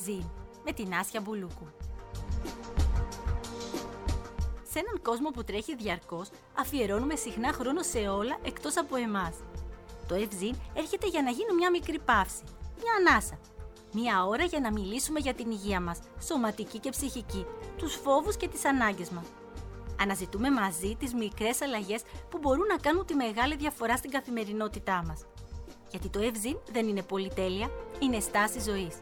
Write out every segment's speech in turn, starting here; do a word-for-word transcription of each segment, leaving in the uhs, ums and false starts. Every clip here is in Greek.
Ευζήν με την Άσια Μπουλούκου. Σε έναν κόσμο που τρέχει διαρκώς, αφιερώνουμε συχνά χρόνο σε όλα εκτός από εμάς. Το Ευζήν έρχεται για να γίνει μια μικρή παύση, μια ανάσα. Μια ώρα για να μιλήσουμε για την υγεία μας, σωματική και ψυχική, τους φόβους και τις ανάγκες μας. Αναζητούμε μαζί τις μικρές αλλαγές που μπορούν να κάνουν τη μεγάλη διαφορά στην καθημερινότητά μας. Γιατί το Ευζήν δεν είναι πολυτέλεια, είναι στάση ζωής.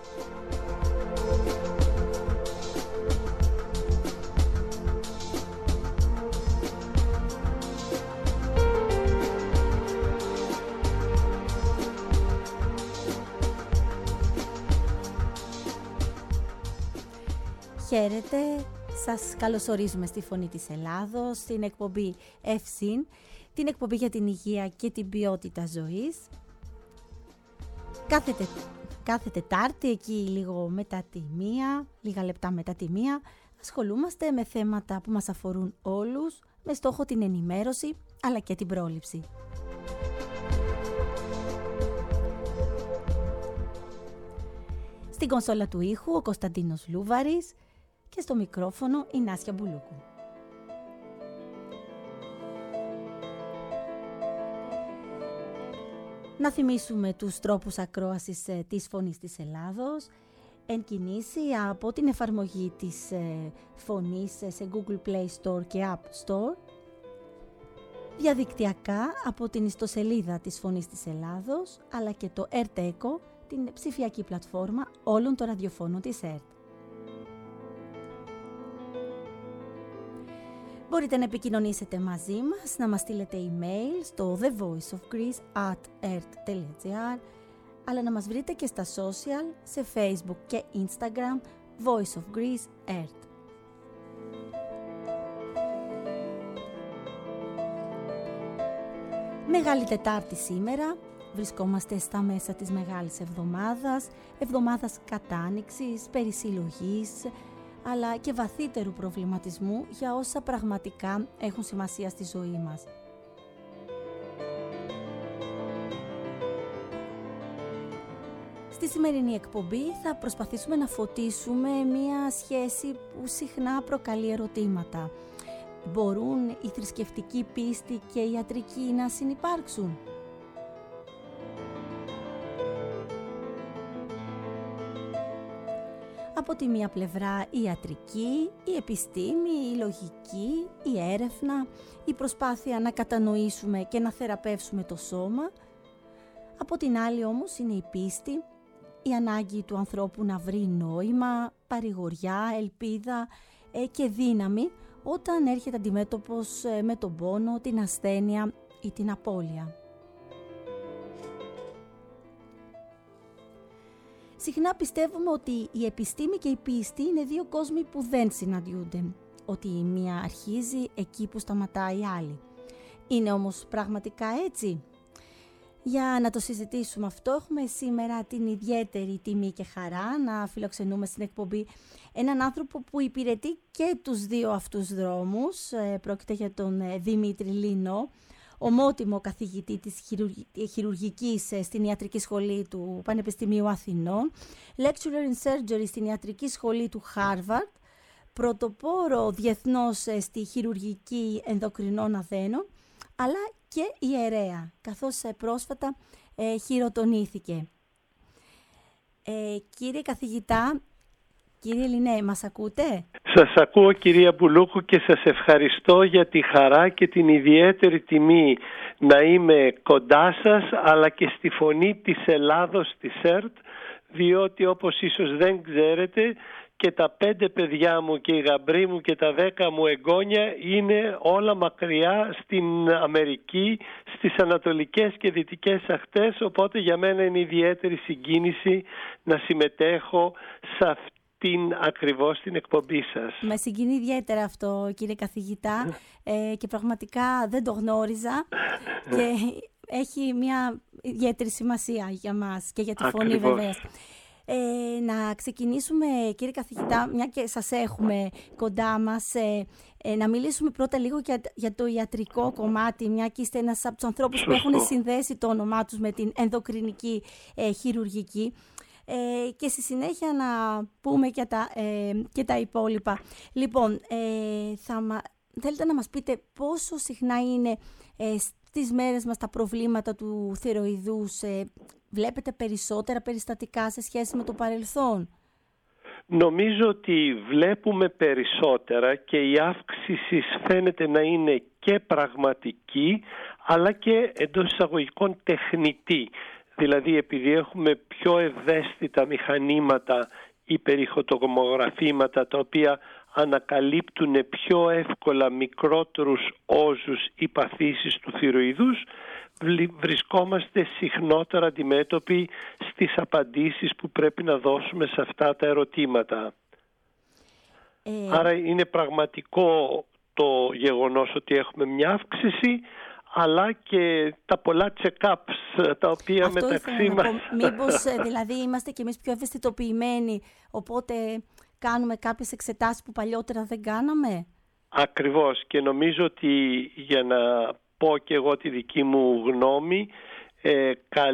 Χαίρετε, σας καλωσορίζουμε στη Φωνή της Ελλάδος, στην εκπομπή Ευζήν, την εκπομπή για την υγεία και την ποιότητα ζωής. Κάθε, τε, κάθε Τετάρτη, εκεί λίγο μετά τη μία, λίγα λεπτά μετά τη μία, ασχολούμαστε με θέματα που μας αφορούν όλους, με στόχο την ενημέρωση αλλά και την πρόληψη. Στην κονσόλα του ήχου ο Κωνσταντίνος Λούβαρης και στο μικρόφωνο η Νάσια Μπουλούκου. Να θυμίσουμε τους τρόπους ακρόασης ε, της Φωνής της Ελλάδος, εν κινήσει από την εφαρμογή της ε, Φωνής ε, σε Google Play Store και App Store, διαδικτυακά από την ιστοσελίδα της Φωνής της Ελλάδος, αλλά και το ERT-Echo, την ψηφιακή πλατφόρμα όλων των ραδιοφώνων της ΕΡΤ. Μπορείτε να επικοινωνήσετε μαζί μας, να μας στείλετε email στο the voice of greece at ert dot gr, αλλά να μας βρείτε και στα social, σε Facebook και Instagram, Voice of Greece ert. Μεγάλη Τετάρτη σήμερα, βρισκόμαστε στα μέσα της Μεγάλης Εβδομάδας, εβδομάδας κατάνοιξης, περισυλλογής, αλλά και βαθύτερου προβληματισμού για όσα πραγματικά έχουν σημασία στη ζωή μας. Στη σημερινή εκπομπή θα προσπαθήσουμε να φωτίσουμε μία σχέση που συχνά προκαλεί ερωτήματα. Μπορούν η θρησκευτική πίστη και η ιατρική να συνυπάρξουν? Από τη μία πλευρά η ιατρική, η επιστήμη, η λογική, η έρευνα, η προσπάθεια να κατανοήσουμε και να θεραπεύσουμε το σώμα. Από την άλλη όμως είναι η πίστη, η ανάγκη του ανθρώπου να βρει νόημα, παρηγοριά, ελπίδα ε, και δύναμη όταν έρχεται αντιμέτωπος ε, με τον πόνο, την ασθένεια ή την απώλεια. Συχνά πιστεύουμε ότι η επιστήμη και η πίστη είναι δύο κόσμοι που δεν συναντιούνται, ότι η μία αρχίζει εκεί που σταματάει η άλλη. Είναι όμως πραγματικά έτσι? Για να το συζητήσουμε αυτό, έχουμε σήμερα την ιδιαίτερη τιμή και χαρά να φιλοξενούμε στην εκπομπή έναν άνθρωπο που υπηρετεί και τους δύο αυτούς δρόμους. Πρόκειται για τον Δημήτρη Λίνο, ομότιμο καθηγητή της χειρουργικής στην Ιατρική Σχολή του Πανεπιστημίου Αθηνών, Lecturer in Surgery στην Ιατρική Σχολή του Harvard, πρωτοπόρο διεθνώς στη χειρουργική ενδοκρινών αδένων, αλλά και ιερέα, καθώς πρόσφατα ε, χειροτονήθηκε. Ε, κύριε καθηγητά, κύριε Λινέ, μας ακούτε? Σας ακούω, κυρία Μπουλούκου, και σας ευχαριστώ για τη χαρά και την ιδιαίτερη τιμή να είμαι κοντά σας, αλλά και στη Φωνή της Ελλάδος της ΕΡΤ, διότι όπως ίσως δεν ξέρετε, και τα πέντε παιδιά μου και οι γαμπροί μου και τα δέκα μου εγγόνια είναι όλα μακριά στην Αμερική, στις ανατολικές και δυτικές ακτές, οπότε για μένα είναι ιδιαίτερη συγκίνηση να συμμετέχω σε αυτή την ακριβώς την εκπομπή σας. Με συγκινεί ιδιαίτερα αυτό, κύριε καθηγητά, ε, και πραγματικά δεν το γνώριζα και έχει μια ιδιαίτερη σημασία για μας και για τη Φωνή Ακριβώς. βεβαίως. Ε, να ξεκινήσουμε, κύριε καθηγητά, μια και σας έχουμε κοντά μας, ε, ε, να μιλήσουμε πρώτα λίγο για, για το ιατρικό κομμάτι, μια και είστε ένας από τους ανθρώπους που έχουν συνδέσει το όνομά τους με την ενδοκρινική ε, χειρουργική. ε, και στη συνέχεια να πούμε και τα, ε, και τα υπόλοιπα. Λοιπόν, ε, θα μα, θέλετε να μας πείτε πόσο συχνά είναι ε, στις μέρες μας τα προβλήματα του θηροειδούς? Ε, βλέπετε περισσότερα περιστατικά σε σχέση με το παρελθόν? Νομίζω ότι βλέπουμε περισσότερα και η αύξηση φαίνεται να είναι και πραγματική, αλλά και εντός εισαγωγικών τεχνητή. Δηλαδή επειδή έχουμε πιο ευαίσθητα μηχανήματα ή περιχωτογραφήματα τα οποία ανακαλύπτουν πιο εύκολα μικρότερους όζους ή παθήσεις του θηροειδούς, βρισκόμαστε συχνότερα αντιμέτωποι στις απαντήσεις που πρέπει να δώσουμε σε αυτά τα ερωτήματα. Ε... Άρα είναι πραγματικό το γεγονός ότι έχουμε μια αύξηση, αλλά και τα πολλά check-ups τα οποία αυτό μεταξύ μας... Μήπως δηλαδή είμαστε και εμείς πιο ευαισθητοποιημένοι, οπότε κάνουμε κάποιες εξετάσεις που παλιότερα δεν κάναμε? Ακριβώς, και νομίζω ότι για να πω και εγώ τη δική μου γνώμη, ε,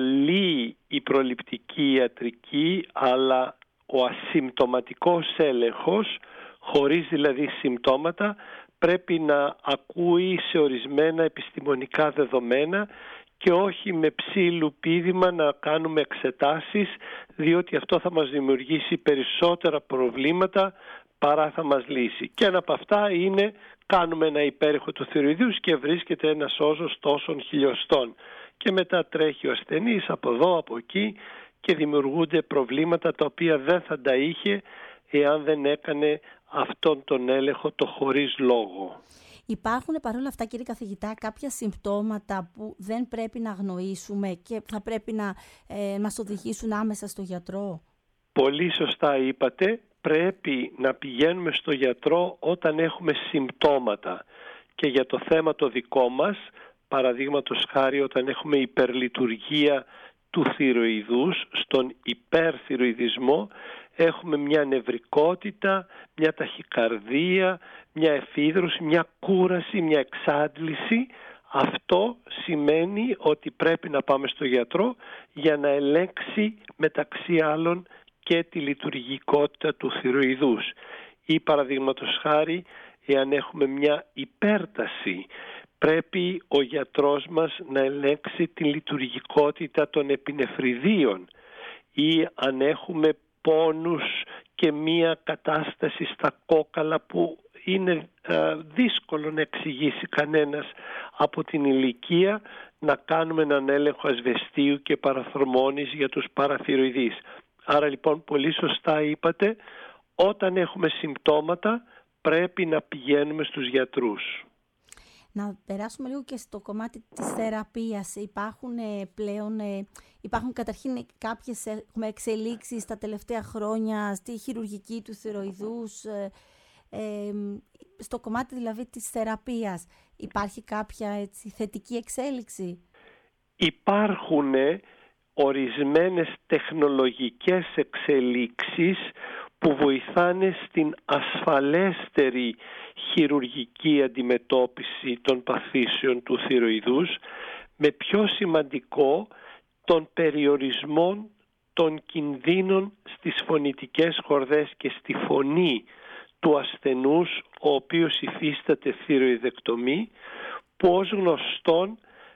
καλή η προληπτική ιατρική, αλλά ο ασυμπτωματικός έλεγχος, χωρίς δηλαδή συμπτώματα, πρέπει να ακούει σε ορισμένα επιστημονικά δεδομένα και όχι με ψήλου πήδημα να κάνουμε εξετάσεις, διότι αυτό θα μας δημιουργήσει περισσότερα προβλήματα παρά θα μας λύσει. Και ένα από αυτά είναι κάνουμε ένα υπέρηχο του θηροειδούς και βρίσκεται ένας όζος τόσων χιλιοστών. Και μετά τρέχει ο ασθενής από εδώ, από εκεί και δημιουργούνται προβλήματα τα οποία δεν θα τα είχε εάν δεν έκανε αυτόν τον έλεγχο το χωρίς λόγο. Υπάρχουν παρόλα αυτά, κύριε καθηγητά, κάποια συμπτώματα που δεν πρέπει να αγνοήσουμε και θα πρέπει να ε, μας οδηγήσουν άμεσα στο γιατρό? Πολύ σωστά είπατε. Πρέπει να πηγαίνουμε στο γιατρό όταν έχουμε συμπτώματα. Και για το θέμα το δικό μας, παραδείγματος χάρη όταν έχουμε υπερλειτουργία του θηροειδούς, στον υπερθηροειδισμό, έχουμε μια νευρικότητα, μια ταχυκαρδία, μια εφίδρωση, μια κούραση, μια εξάντληση. Αυτό σημαίνει ότι πρέπει να πάμε στο γιατρό για να ελέγξει μεταξύ άλλων και τη λειτουργικότητα του θηροειδούς. Ή παραδείγματος χάρη, εάν έχουμε μια υπέρταση, πρέπει ο γιατρός μας να ελέγξει τη λειτουργικότητα των επινεφριδίων. Ή αν έχουμε πόνους και μια κατάσταση στα κόκαλα που είναι ε, δύσκολο να εξηγήσει κανένας από την ηλικία, να κάνουμε έναν έλεγχο ασβεστίου και παραθρομώνης για τους παραθυροειδείς. Άρα λοιπόν πολύ σωστά είπατε, όταν έχουμε συμπτώματα πρέπει να πηγαίνουμε στους γιατρούς. Να περάσουμε λίγο και στο κομμάτι της θεραπείας. Υπάρχουν ε, πλέον, ε, υπάρχουν καταρχήν κάποιες ε, εξελίξεις τα τελευταία χρόνια στη χειρουργική του θηροειδούς, ε, ε, στο κομμάτι δηλαδή της θεραπείας. Υπάρχει κάποια έτσι, θετική εξέλιξη? Υπάρχουν ορισμένες τεχνολογικές εξελίξεις που βοηθάνε στην ασφαλέστερη χειρουργική αντιμετώπιση των παθήσεων του θηροειδούς, με πιο σημαντικό τον περιορισμό των κινδύνων στις φωνητικές χορδές και στη φωνή του ασθενούς, ο οποίος υφίσταται θηροειδεκτομή, που ως γνωστόν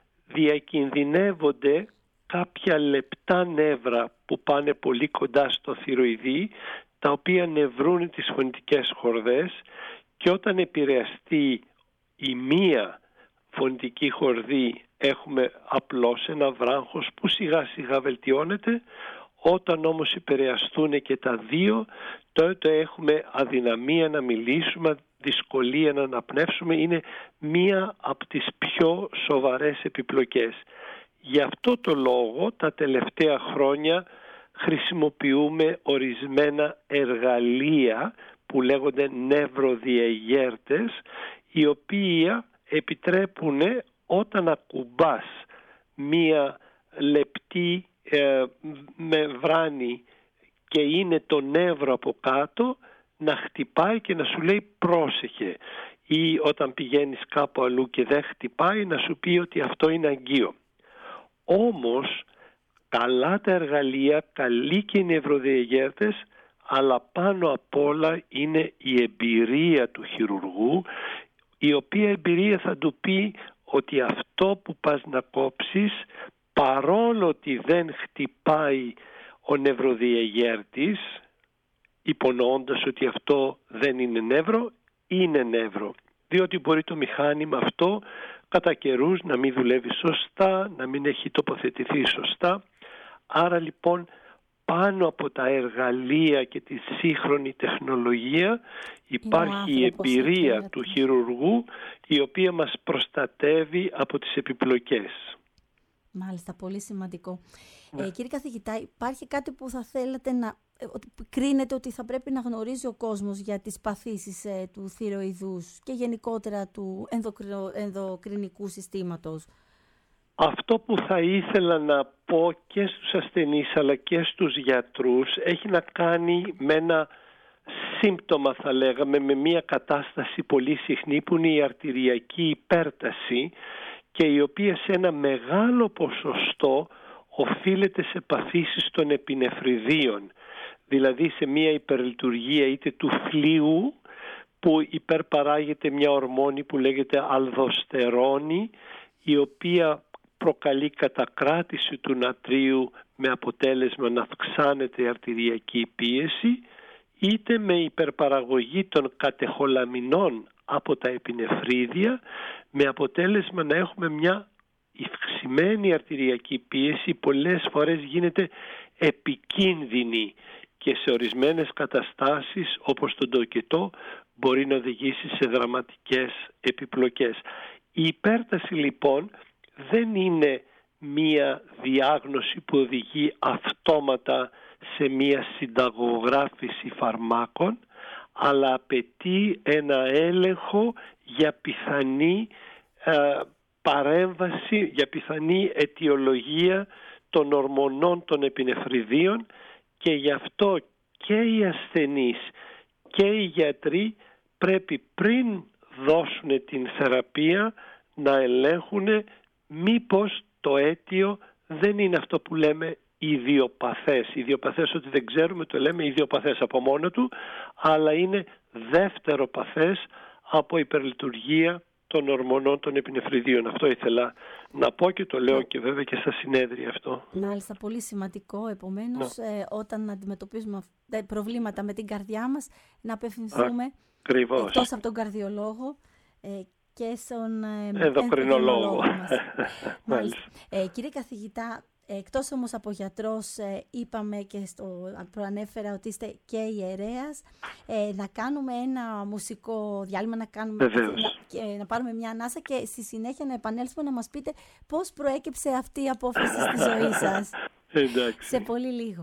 διακινδυνεύονται κάποια λεπτά νεύρα που πάνε πολύ κοντά στο θηροειδή, τα οποία νευρούν τις φωνητικές χορδές, και όταν επηρεαστεί η μία φωνητική χορδή έχουμε απλώς ένα βράγχος που σιγά σιγά βελτιώνεται. Όταν όμως επηρεαστούν και τα δύο, τότε έχουμε αδυναμία να μιλήσουμε, δυσκολία να αναπνεύσουμε. Είναι μία από τις πιο σοβαρές επιπλοκές. Γι' αυτό το λόγο τα τελευταία χρόνια χρησιμοποιούμε ορισμένα εργαλεία που λέγονται νευροδιαγέρτες, οι οποίοι επιτρέπουν όταν ακουμπάς μία λεπτή ε, μεμβράνη και είναι το νεύρο από κάτω, να χτυπάει και να σου λέει πρόσεχε, ή όταν πηγαίνεις κάπου αλλού και δεν χτυπάει να σου πει ότι αυτό είναι αγκείο. Όμως καλά τα εργαλεία, καλοί και οι νευροδιαγέρτες, αλλά πάνω απ' όλα είναι η εμπειρία του χειρουργού, η οποία εμπειρία θα του πει ότι αυτό που πας να κόψεις, παρόλο ότι δεν χτυπάει ο νευροδιαγέρτης, υπονοώντας ότι αυτό δεν είναι νεύρο, είναι νεύρο. Διότι μπορεί το μηχάνημα αυτό κατά καιρούς να μην δουλεύει σωστά, να μην έχει τοποθετηθεί σωστά. Άρα λοιπόν πάνω από τα εργαλεία και τη σύγχρονη τεχνολογία υπάρχει η εμπειρία του χειρουργού, η οποία μας προστατεύει από τις επιπλοκές. Μάλιστα, πολύ σημαντικό. Ναι. Ε, κύριε καθηγητά, υπάρχει κάτι που θα θέλατε να ότι κρίνετε ότι θα πρέπει να γνωρίζει ο κόσμος για τις παθήσεις ε, του θηροειδούς και γενικότερα του ενδοκρινο, ενδοκρινικού συστήματος? Αυτό που θα ήθελα να πω και στους ασθενείς αλλά και στους γιατρούς έχει να κάνει με ένα σύμπτωμα, θα λέγαμε, με μια κατάσταση πολύ συχνή που είναι η αρτηριακή υπέρταση, και η οποία σε ένα μεγάλο ποσοστό οφείλεται σε παθήσεις των επινεφριδίων, δηλαδή σε μια υπερλειτουργία είτε του φλοιού, που υπερπαράγεται μια ορμόνη που λέγεται αλδοστερόνη, η οποία προκαλεί κατακράτηση του νατρίου με αποτέλεσμα να αυξάνεται η αρτηριακή πίεση, είτε με υπερπαραγωγή των κατεχολαμινών από τα επινεφρίδια, με αποτέλεσμα να έχουμε μια υυξημένη αρτηριακή πίεση, πολλές φορές γίνεται επικίνδυνη και σε ορισμένες καταστάσεις όπως τον τοκετό μπορεί να οδηγήσει σε δραματικές επιπλοκές. Η υπέρταση λοιπόν δεν είναι μία διάγνωση που οδηγεί αυτόματα σε μία συνταγογράφηση φαρμάκων, αλλά απαιτεί ένα έλεγχο για πιθανή ε, παρέμβαση, για πιθανή αιτιολογία των ορμονών των επινεφριδίων, και γι' αυτό και οι ασθενείς και οι γιατροί πρέπει πριν δώσουν την θεραπεία να ελέγχουν μήπως το αίτιο δεν είναι αυτό που λέμε ιδιοπαθές. Ιδιοπαθές ότι δεν ξέρουμε, το λέμε ιδιοπαθές από μόνο του, αλλά είναι δεύτερο παθές από υπερλειτουργία των ορμονών των επινεφριδίων. Αυτό ήθελα να πω και το λέω και βέβαια και στα συνέδρια αυτό. Μάλιστα, πολύ σημαντικό. Επομένως, ε, όταν αντιμετωπίζουμε προβλήματα με την καρδιά μας, να απευθυνθούμε Ακριβώς. εκτός από τον καρδιολόγο ε, και στον ε, ενδοκρινολόγο μας. Μάλιστα. Ε, κύριε καθηγητά, εκτός όμως από γιατρός, ε, είπαμε και στο, προανέφερα ότι είστε και ιερέας, ε, να κάνουμε ένα μουσικό διάλειμμα, να, κάνουμε, να, και, να πάρουμε μια ανάσα και στη συνέχεια να επανέλθουμε να μας πείτε πώς προέκυψε αυτή η απόφαση στη ζωή σας. Εντάξει. Σε πολύ λίγο.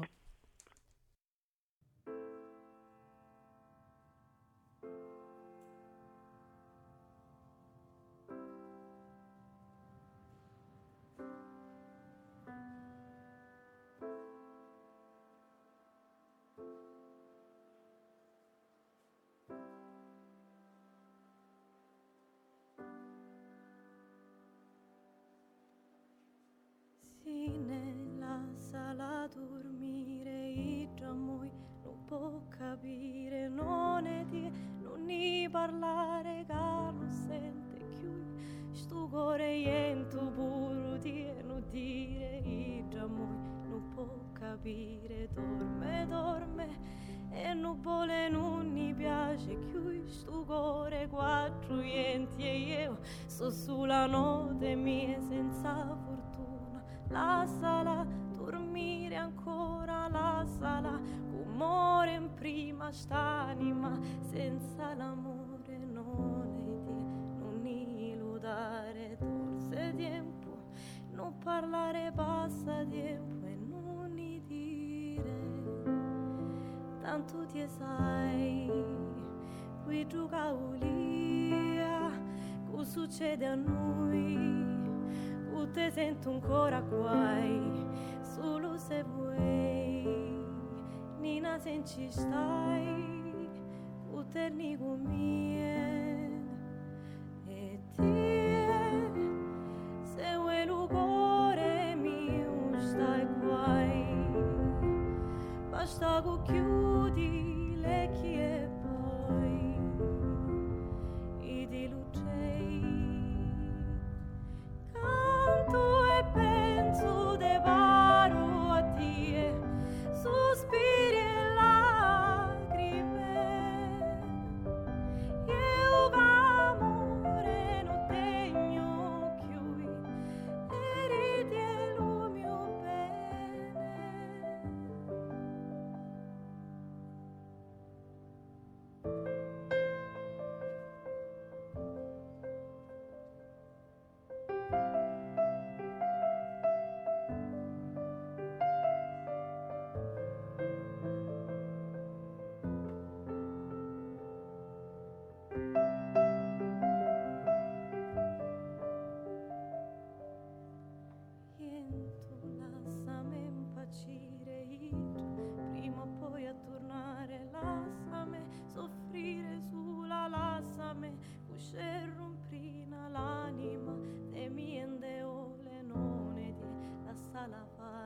Nella sala a dormire i giamui non può capire, non è di non ni parlare che non sente più sto cuore yento puro di non dire i giamui non può capire, dorme dorme e non vuole non mi piace più sto cuore quattro yenti e io sto sulla notte mia senza fortuna. La sala, dormire ancora, la sala, cuore in prima st'anima, senza l'amore non è di, non iludare, torse tempo, non parlare passa tempo e non ni dire, tanto ti sai, qui gioca Ulia, cosa succede a noi? Te sento ancora guai, solo se vuoi, Nina se ci stai, uterni con mie, e te, se vuoi il cuore mio stai qua,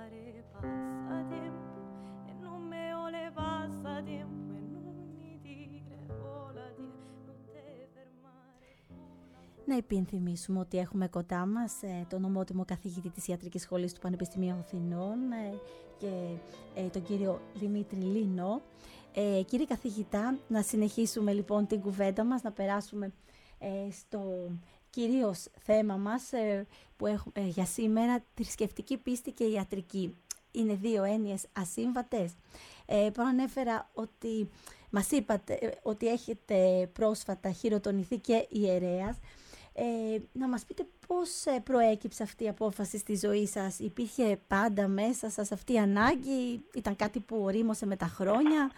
fare passatempo e non me ole passatempo e non mi dire vola dire non te fermare. Να υπενθυμίσουμε ότι έχουμε κοντά μας ε, τον ομότιμο καθηγητή της Ιατρικής Σχολής του Πανεπιστημίου Αθηνών ε, και ε, τον κύριο Δημήτρη Λίνο. Ε, κύριε καθηγητά, να συνεχίσουμε λοιπόν την κουβέντα μας, να περάσουμε ε, στο κυρίως θέμα μας ε, που έχουμε ε, για σήμερα, θρησκευτική πίστη και ιατρική. Είναι δύο έννοιες ασύμβατες. Ε, προανέφερα ότι μας είπατε ε, ότι έχετε πρόσφατα χειροτονηθεί και ιερέας. Ε, να μας πείτε πώς προέκυψε αυτή η απόφαση στη ζωή σας. Υπήρχε πάντα μέσα σας αυτή η ανάγκη, ήταν κάτι που ορίμωσε με τα χρόνια?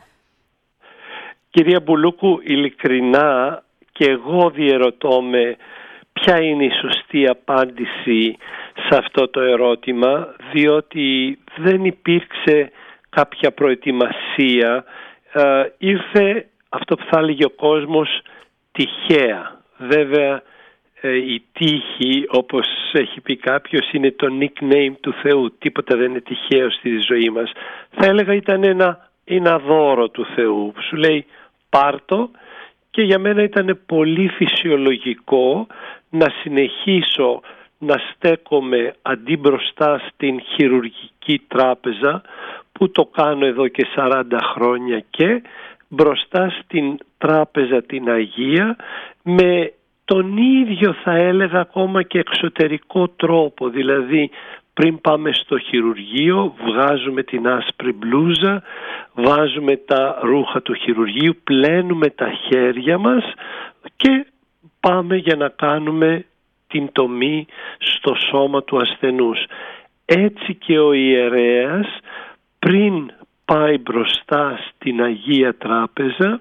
Κυρία Μπουλούκου, ειλικρινά και εγώ διερωτώ με ποια είναι η σωστή απάντηση σε αυτό το ερώτημα, διότι δεν υπήρξε κάποια προετοιμασία. Ε, ήρθε αυτό που θα έλεγε ο κόσμος τυχαία. Βέβαια, η τύχη, όπως έχει πει κάποιος, είναι το nickname του Θεού. Τίποτα δεν είναι τυχαίο στη ζωή μας. Θα έλεγα ήταν ένα, ένα δώρο του Θεού. Σου λέει πάρτο, και για μένα ήταν πολύ φυσιολογικό να συνεχίσω να στέκομαι αντί μπροστά στην χειρουργική τράπεζα, που το κάνω εδώ και σαράντα χρόνια, και μπροστά στην τράπεζα την Αγία, με τον ίδιο θα έλεγα ακόμα και εξωτερικό τρόπο. Δηλαδή πριν πάμε στο χειρουργείο βγάζουμε την άσπρη μπλούζα, βάζουμε τα ρούχα του χειρουργείου, πλένουμε τα χέρια μας και πάμε για να κάνουμε την τομή στο σώμα του ασθενούς. Έτσι και ο ιερέας πριν πάει μπροστά στην Αγία Τράπεζα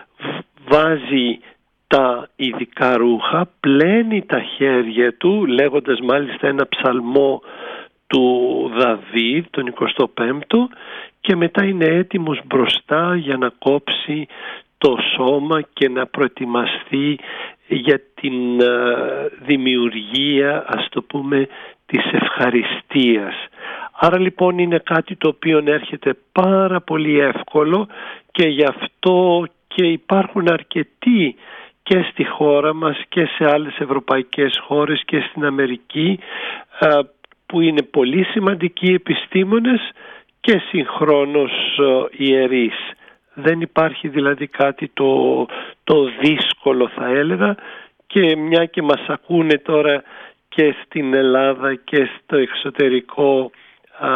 βάζει τα ειδικά ρούχα, πλένει τα χέρια του, λέγοντας μάλιστα ένα ψαλμό του Δαβίδ, τον εικοστό πέμπτο, και μετά είναι έτοιμος μπροστά για να κόψει το σώμα και να προετοιμαστεί για την uh, δημιουργία, ας το πούμε, της ευχαριστίας. Άρα λοιπόν είναι κάτι το οποίο έρχεται πάρα πολύ εύκολο, και γι' αυτό και υπάρχουν αρκετοί και στη χώρα μας και σε άλλες ευρωπαϊκές χώρες και στην Αμερική που είναι πολύ σημαντικοί επιστήμονες και συγχρόνως ιερείς. Δεν υπάρχει δηλαδή κάτι το, το δύσκολο, θα έλεγα, και μια και μας ακούνε τώρα και στην Ελλάδα και στο εξωτερικό α,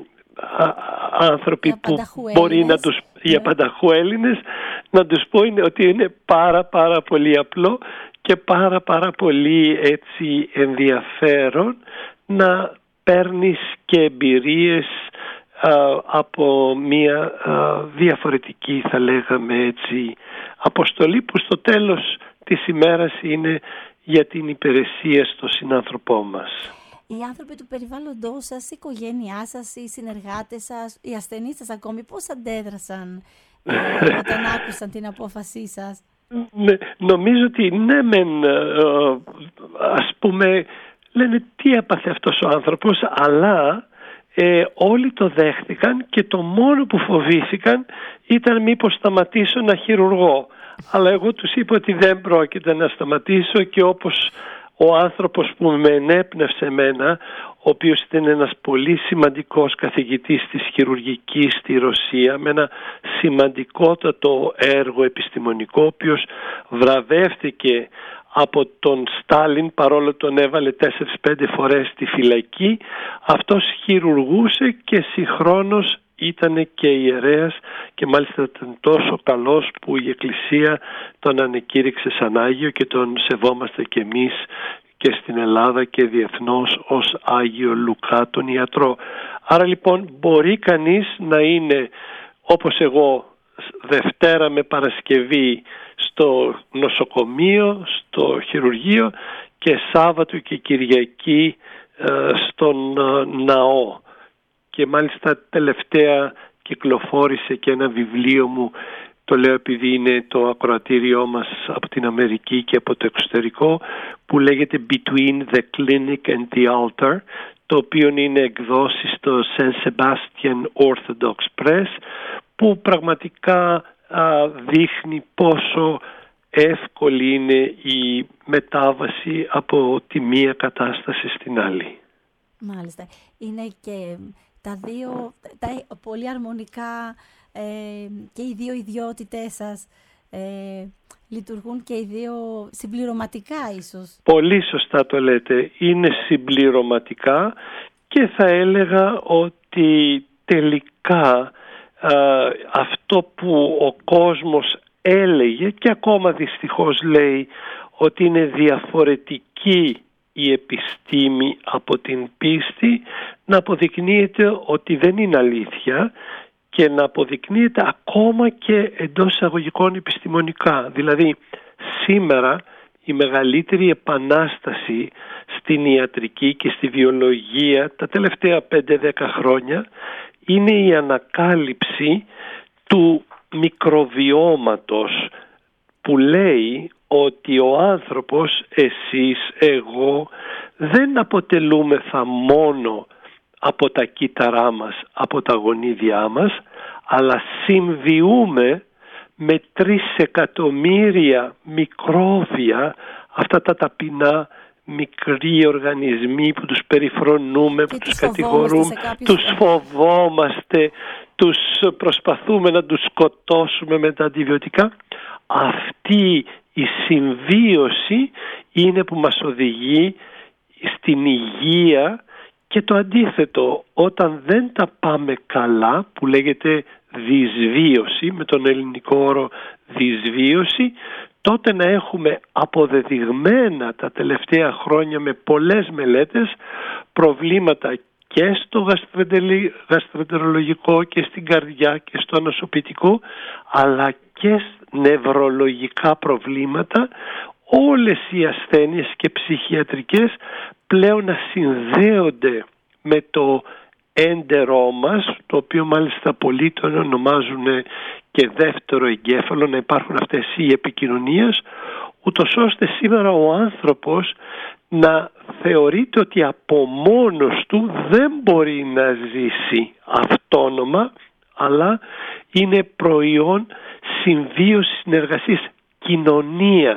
α, άνθρωποι για που μπορεί να τους, ναι. για πανταχού Έλληνες, να τους πω είναι ότι είναι πάρα πάρα πολύ απλό και πάρα πάρα πολύ έτσι ενδιαφέρον να παίρνεις και εμπειρίες α, από μια α, διαφορετική, θα λέγαμε έτσι, αποστολή, που στο τέλος της ημέρας είναι για την υπηρεσία στο συνάνθρωπό μας. Οι άνθρωποι του περιβάλλοντός σας, η οικογένειά σας, οι συνεργάτες σας, οι ασθενείς σας ακόμη, πώς αντέδρασαν ε, όταν άκουσαν την απόφασή σας? Ναι, νομίζω ότι ναι μεν, ε, ας πούμε, λένε τι έπαθε αυτός ο άνθρωπος, αλλά ε, όλοι το δέχτηκαν και το μόνο που φοβήθηκαν ήταν μήπως σταματήσω να χειρουργώ. Αλλά εγώ τους είπα ότι δεν πρόκειται να σταματήσω, και όπως ο άνθρωπος που με ενέπνευσε εμένα, ο οποίος ήταν ένας πολύ σημαντικός καθηγητής της χειρουργικής στη Ρωσία, με ένα σημαντικότατο έργο επιστημονικό, ο οποίος βραβεύτηκε από τον Στάλιν, παρόλο τον έβαλε τέσσερις πέντε φορές στη φυλακή, αυτός χειρουργούσε και συγχρόνως ήταν και ιερέας, και μάλιστα ήταν τόσο καλός που η Εκκλησία τον ανεκήρυξε σαν Άγιο και τον σεβόμαστε και εμείς και στην Ελλάδα και διεθνώς ως Άγιο Λουκά τον ιατρό. Άρα λοιπόν μπορεί κανείς να είναι όπως εγώ Δευτέρα με Παρασκευή στο νοσοκομείο, στο χειρουργείο, και Σάββατο και Κυριακή ε, στον ε, ναό. Και μάλιστα τελευταία κυκλοφόρησε και ένα βιβλίο μου, το λέω επειδή είναι το ακροατήριό μας από την Αμερική και από το εξωτερικό, που λέγεται Between the Clinic and the Altar, το οποίο είναι εκδόσει στο Saint Sebastian Orthodox Press, που πραγματικά α, δείχνει πόσο εύκολη είναι η μετάβαση από τη μία κατάσταση στην άλλη. Μάλιστα. Είναι και τα δύο, τα πολύ αρμονικά ε, και οι δύο ιδιότητές σας ε, λειτουργούν και οι δύο συμπληρωματικά ίσως. Πολύ σωστά το λέτε. Είναι συμπληρωματικά και θα έλεγα ότι τελικά α, αυτό που ο κόσμος έλεγε και ακόμα δυστυχώς λέει ότι είναι διαφορετική η επιστήμη από την πίστη, να αποδεικνύεται ότι δεν είναι αλήθεια και να αποδεικνύεται ακόμα και εντός εισαγωγικών επιστημονικά. Δηλαδή σήμερα η μεγαλύτερη επανάσταση στην ιατρική και στη βιολογία τα τελευταία πέντε δέκα χρόνια είναι η ανακάλυψη του μικροβιώματος, που λέει ότι ο άνθρωπος, εσείς, εγώ, δεν αποτελούμεθα μόνο από τα κύτταρά μας, από τα γονίδια μας, αλλά συμβιούμε με τρεις εκατομμύρια μικρόβια, αυτά τα ταπεινά μικροί οργανισμοί που τους περιφρονούμε, που τους κατηγορούμε, τους φοβόμαστε, τους προσπαθούμε να τους σκοτώσουμε με τα αντιβιωτικά. Αυτή η συμβίωση είναι που μας οδηγεί στην υγεία, και το αντίθετο, όταν δεν τα πάμε καλά, που λέγεται δυσβίωση, με τον ελληνικό όρο δυσβίωση, τότε να έχουμε αποδεδειγμένα τα τελευταία χρόνια με πολλές μελέτες προβλήματα και στο γαστρεντερολογικό και στην καρδιά και στο ανοσοποιητικό, αλλά και νευρολογικά προβλήματα. Όλες οι ασθένειες και ψυχιατρικές πλέον να συνδέονται με το έντερό μας, το οποίο μάλιστα πολλοί το ονομάζουν και δεύτερο εγκέφαλο, να υπάρχουν αυτές οι επικοινωνίες, ούτως ώστε σήμερα ο άνθρωπος να θεωρείται ότι από μόνος του δεν μπορεί να ζήσει αυτόνομα, αλλά είναι προϊόν συμβίωσης, συνεργασίας, κοινωνίας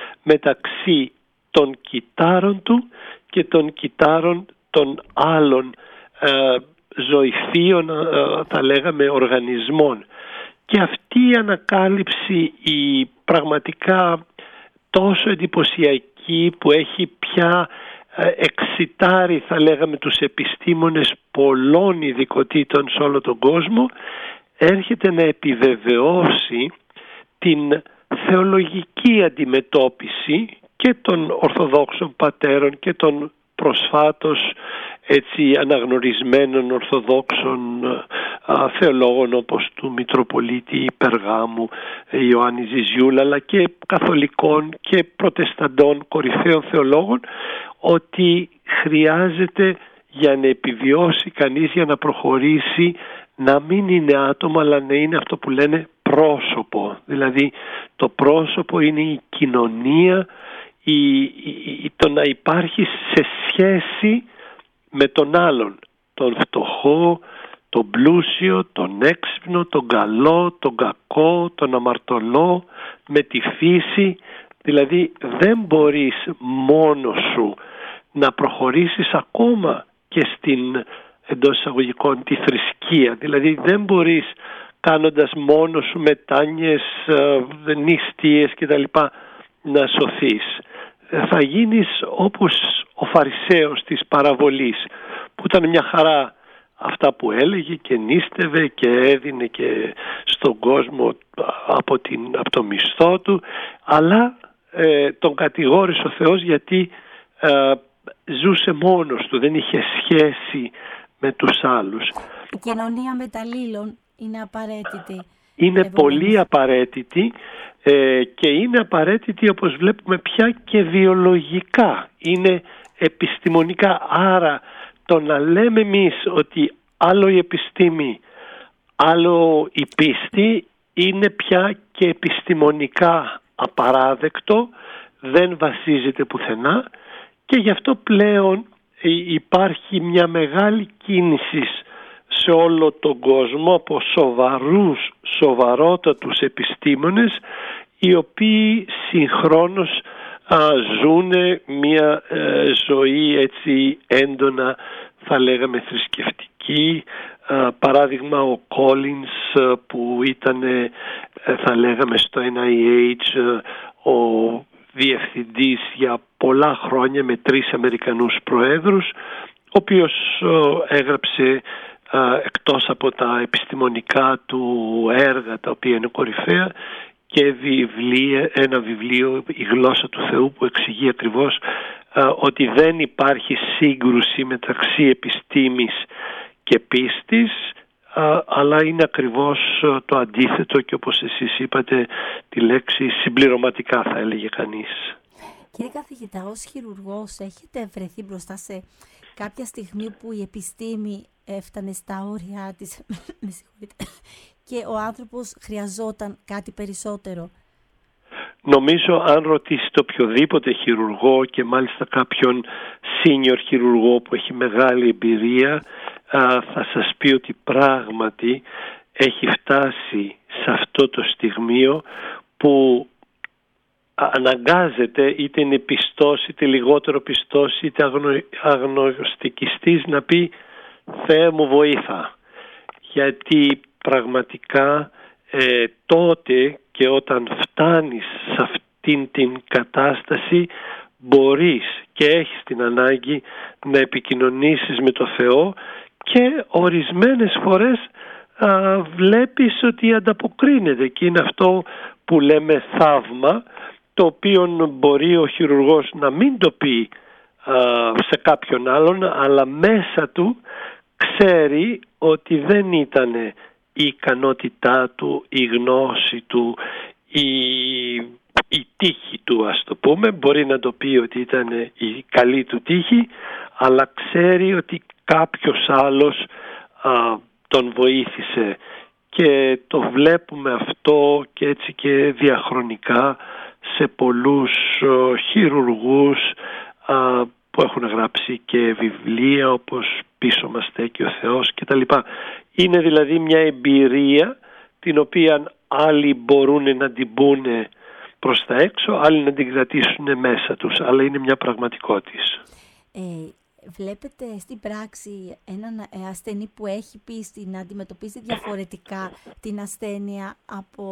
μεταξύ των κυττάρων του και των κυττάρων των άλλων ε, ζωηφίων, ε, θα λέγαμε, οργανισμών. Και αυτή η ανακάλυψη, η πραγματικά τόσο εντυπωσιακή, που έχει πια ε, εξιτάρει, θα λέγαμε, τους επιστήμονες πολλών ειδικοτήτων σε όλο τον κόσμο, έρχεται να επιβεβαιώσει την θεολογική αντιμετώπιση και των Ορθοδόξων πατέρων και των προσφάτως έτσι αναγνωρισμένων Ορθοδόξων α, θεολόγων, όπως του Μητροπολίτη Περγάμου Ιωάννη Ζιζιούλα, αλλά και καθολικών και προτεσταντών κορυφαίων θεολόγων, ότι χρειάζεται, για να επιβιώσει κανείς, για να προχωρήσει, να μην είναι άτομο, αλλά να είναι αυτό που λένε πρόσωπο. Δηλαδή το πρόσωπο είναι η κοινωνία, η, η, το να υπάρχει σε σχέση με τον άλλον, τον φτωχό, τον πλούσιο, τον έξυπνο, τον καλό, τον κακό, τον αμαρτωλό, με τη φύση. Δηλαδή δεν μπορείς μόνος σου να προχωρήσεις ακόμα και στην, εντός εισαγωγικών, τη θρησκεία. Δηλαδή δεν μπορείς κάνοντας μόνος σου μετάνοιες, νηστείες κτλ. Να σωθείς. Θα γίνεις όπως ο Φαρισαίος της παραβολής, που ήταν μια χαρά αυτά που έλεγε και νήστευε και έδινε και στον κόσμο από, την, από το μισθό του, αλλά ε, τον κατηγόρησε ο Θεός γιατί ε, ζούσε μόνος του, δεν είχε σχέση με τους άλλους. Η κοινωνία μεταλλήλων είναι απαραίτητη. Είναι πολύ απαραίτητη ε, και είναι απαραίτητη, όπως βλέπουμε πια, και βιολογικά. Είναι επιστημονικά. Άρα το να λέμε εμείς ότι άλλο η επιστήμη, άλλο η πίστη, είναι πια και επιστημονικά απαράδεκτο, δεν βασίζεται πουθενά, και γι' αυτό πλέον υπάρχει μια μεγάλη κίνηση σε όλο τον κόσμο από σοβαρούς, σοβαρότατους επιστήμονες, οι οποίοι συγχρόνως α, ζουν μια ε, ζωή έτσι έντονα, θα λέγαμε, θρησκευτική. Α, παράδειγμα ο Collins, που ήταν, ε, θα λέγαμε, στο εν άι έιτς ο διευθυντής για πολλά χρόνια με τρεις Αμερικανούς προέδρους, ο οποίος ε, έγραψε εκτός από τα επιστημονικά του έργα, τα οποία είναι κορυφαία, και βιβλία, ένα βιβλίο, «Η γλώσσα του Θεού», που εξηγεί ακριβώς α, ότι δεν υπάρχει σύγκρουση μεταξύ επιστήμης και πίστης, α, αλλά είναι ακριβώς α, το αντίθετο, και όπως εσείς είπατε τη λέξη συμπληρωματικά, θα έλεγε κανείς. Κύριε καθηγητά, ως χειρουργός έχετε βρεθεί μπροστά σε κάποια στιγμή που η επιστήμη έφτανε στα όρια της με συγχωρείτε, και ο άνθρωπος χρειαζόταν κάτι περισσότερο? Νομίζω, αν ρωτήσετε οποιοδήποτε χειρουργό, και μάλιστα κάποιον senior χειρουργό που έχει μεγάλη εμπειρία, θα σας πει ότι πράγματι έχει φτάσει σε αυτό το στιγμίο που αναγκάζεται, είτε είναι πιστός είτε λιγότερο πιστός είτε αγνο, αγνωστικιστής, να πει «Θεέ μου βοήθα», γιατί πραγματικά ε, τότε και όταν φτάνεις σε αυτήν την κατάσταση μπορείς και έχεις την ανάγκη να επικοινωνήσεις με το Θεό, και ορισμένες φορές α, βλέπεις ότι ανταποκρίνεται, και είναι αυτό που λέμε θαύμα, το οποίο μπορεί ο χειρουργός να μην το πει α, σε κάποιον άλλον, αλλά μέσα του ξέρει ότι δεν ήταν η ικανότητά του, η γνώση του, η, η τύχη του, ας το πούμε. Μπορεί να το πει ότι ήταν η καλή του τύχη, αλλά ξέρει ότι κάποιος άλλος α, τον βοήθησε, και το βλέπουμε αυτό και έτσι και διαχρονικά σε πολλούς α, χειρουργούς α, που έχουν γράψει και βιβλία, όπως «Πίσω μας στέκει ο Θεός» και τα λοιπά. Είναι δηλαδή μια εμπειρία την οποία άλλοι μπορούν να την μπουν προς τα έξω, άλλοι να την κρατήσουν μέσα τους, αλλά είναι μια πραγματικότητα. Ε, βλέπετε στην πράξη έναν ασθενή που έχει πίστη να αντιμετωπίσει διαφορετικά την ασθένεια από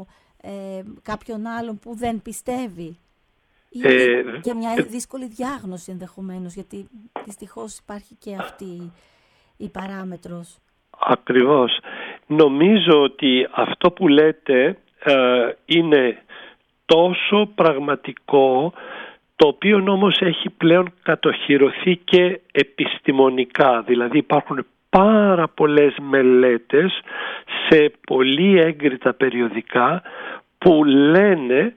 ε, κάποιον άλλον που δεν πιστεύει? Ή ε, και μια ε, δύσκολη διάγνωση ενδεχομένως, γιατί δυστυχώς υπάρχει και αυτή η παράμετρος. Ακριβώς. Νομίζω ότι αυτό που λέτε ε, είναι τόσο πραγματικό, το οποίο όμως έχει πλέον κατοχυρωθεί και επιστημονικά. Δηλαδή υπάρχουν πάρα πολλές μελέτες σε πολύ έγκριτα περιοδικά που λένε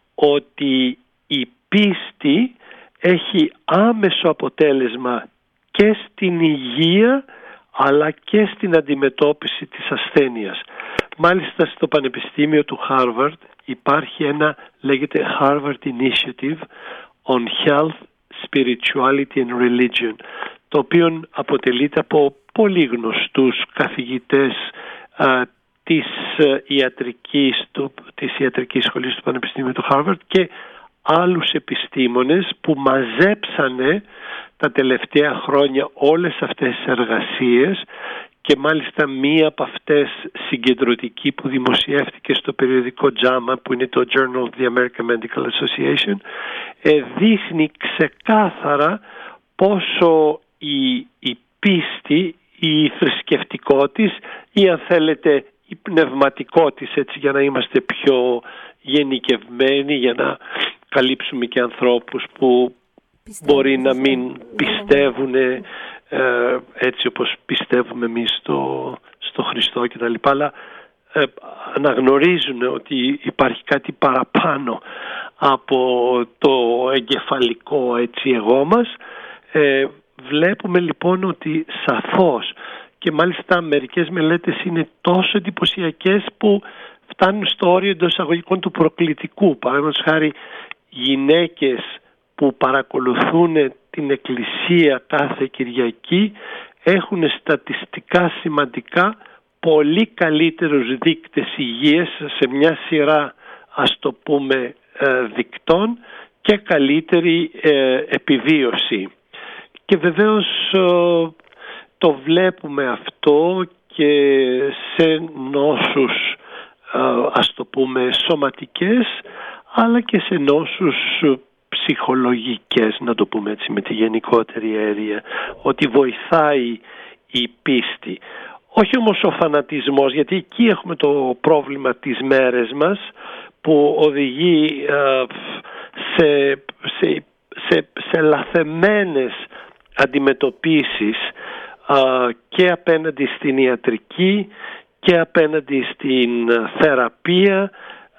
ότι η πίστη έχει άμεσο αποτέλεσμα και στην υγεία αλλά και στην αντιμετώπιση της ασθένειας. Μάλιστα στο Πανεπιστήμιο του Harvard υπάρχει ένα, λέγεται Harvard Initiative on Health, Spirituality and Religion, το οποίο αποτελείται από πολύ γνωστούς καθηγητές α, της, ιατρικής, του, της ιατρικής σχολής του Πανεπιστήμιου του Harvard και άλλους επιστήμονες που μαζέψανε τα τελευταία χρόνια όλες αυτές τις εργασίες, και μάλιστα μία από αυτές συγκεντρωτική που δημοσιεύτηκε στο περιοδικό τζάμα, που είναι το Journal of the American Medical Association, δείχνει ξεκάθαρα πόσο η, η πίστη, η θρησκευτικότης ή αν θέλετε η πνευματικότης, έτσι για να είμαστε πιο γενικευμένοι, για να καλύψουμε και ανθρώπους που πιστεύω, μπορεί να μην πιστεύουν ε, έτσι όπως πιστεύουμε εμείς στο, στο Χριστό και τα λοιπά, αλλά ε, αναγνωρίζουν ότι υπάρχει κάτι παραπάνω από το εγκεφαλικό έτσι εγώ μας. Ε, βλέπουμε λοιπόν ότι σαφώς, και μάλιστα μερικές μελέτες είναι τόσο εντυπωσιακές που φτάνουν στο όριο εντός εισαγωγικών του προκλητικού. Παραδείγματος χάρη, γυναίκες που παρακολουθούν την εκκλησία κάθε Κυριακή έχουν στατιστικά σημαντικά πολύ καλύτερους δείκτες υγείας σε μια σειρά, ας το πούμε, δικτών και καλύτερη επιβίωση. Και βεβαίως το βλέπουμε αυτό και σε νόσους, ας το πούμε, σωματικές, αλλά και σε νόσους ψυχολογικές, να το πούμε έτσι με τη γενικότερη έννοια, ότι βοηθάει η πίστη. Όχι όμως ο φανατισμός, γιατί εκεί έχουμε το πρόβλημα της μέρες μας που οδηγεί σε, σε, σε, σε λαθεμένες αντιμετωπίσεις και απέναντι στην ιατρική και απέναντι στην θεραπεία,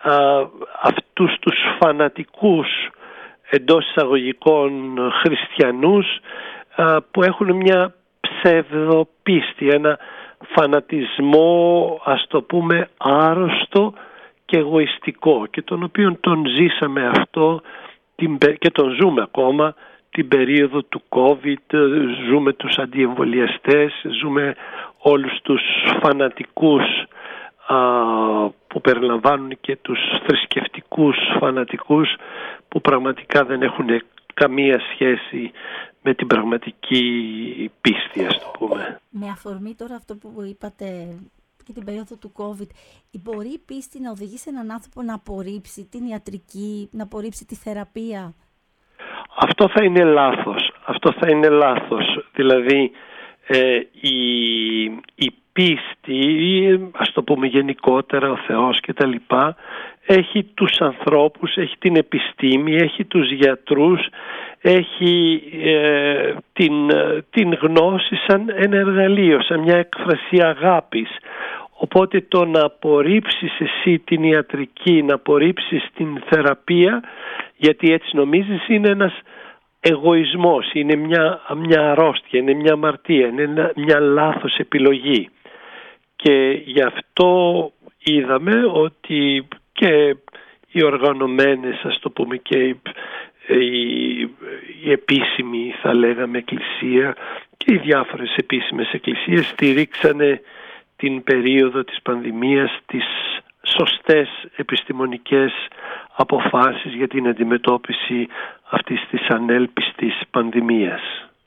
αυτούς τους φανατικούς εντός εισαγωγικών χριστιανούς που έχουν μια ψευδοπίστη, ένα φανατισμό, ας το πούμε, άρρωστο και εγωιστικό, και τον οποίον τον ζήσαμε αυτό και τον ζούμε ακόμα την περίοδο του COVID. Ζούμε τους αντιεμβολιαστές, ζούμε όλους τους φανατικούς α, που περιλαμβάνουν και τους θρησκευτικούς φανατικούς που πραγματικά δεν έχουν καμία σχέση με την πραγματική πίστη, ας το πούμε. Με αφορμή τώρα αυτό που είπατε και την περίοδο του COVID, μπορεί η πίστη να οδηγήσει έναν άνθρωπο να απορρίψει την ιατρική, να απορρίψει τη θεραπεία? Αυτό θα είναι λάθος. Αυτό θα είναι λάθος. Δηλαδή ε, η, η πίστη, ας το πούμε γενικότερα, ο Θεός και τα λοιπά, έχει τους ανθρώπους, έχει την επιστήμη, έχει τους γιατρούς, έχει ε, την, την γνώση σαν ένα εργαλείο, σαν μια έκφραση αγάπης. Οπότε το να απορρίψεις εσύ την ιατρική, να απορρίψεις την θεραπεία, γιατί έτσι νομίζεις, είναι ένας εγωισμός, είναι μια, μια αρρώστια, είναι μια αμαρτία, είναι μια λάθος επιλογή. Και γι' αυτό είδαμε ότι και οι οργανωμένες, ας το πούμε, και η, η, η επίσημη, θα λέγαμε, εκκλησία και οι διάφορες επίσημες εκκλησίες στηρίξανε την περίοδο της πανδημίας τις σωστές επιστημονικές αποφάσεις για την αντιμετώπιση αυτής της ανέλπιστης πανδημίας.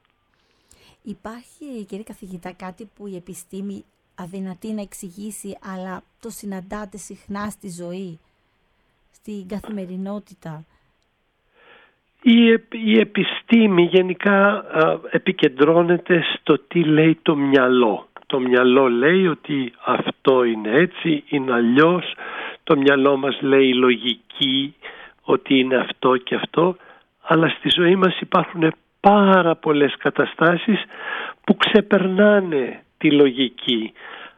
Υπάρχει, κύριε καθηγητά, κάτι που η επιστήμη αδυνατεί να εξηγήσει, αλλά το συναντάτε συχνά στη ζωή, στην καθημερινότητα? Η, η επιστήμη γενικά α, επικεντρώνεται στο τι λέει το μυαλό. Το μυαλό λέει ότι αυτό είναι έτσι, είναι αλλιώς. Το μυαλό μας λέει λογική, ότι είναι αυτό και αυτό. Αλλά στη ζωή μας υπάρχουν πάρα πολλές καταστάσεις που ξεπερνάνε τη λογική.